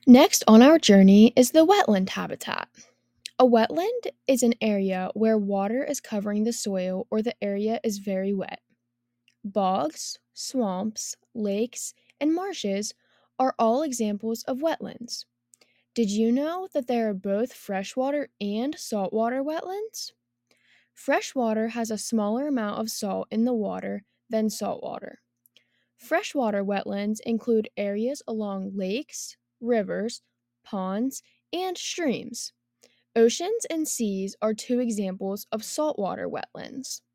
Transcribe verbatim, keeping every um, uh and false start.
Next on our journey is the wetland habitat. A wetland is an area where water is covering the soil or the area is very wet. Bogs, swamps, lakes, and marshes are all examples of wetlands. Did you know that there are both freshwater and saltwater wetlands? Freshwater has a smaller amount of salt in the water than saltwater. Freshwater wetlands include areas along lakes, rivers, ponds, and streams. Oceans and seas are two examples of saltwater wetlands.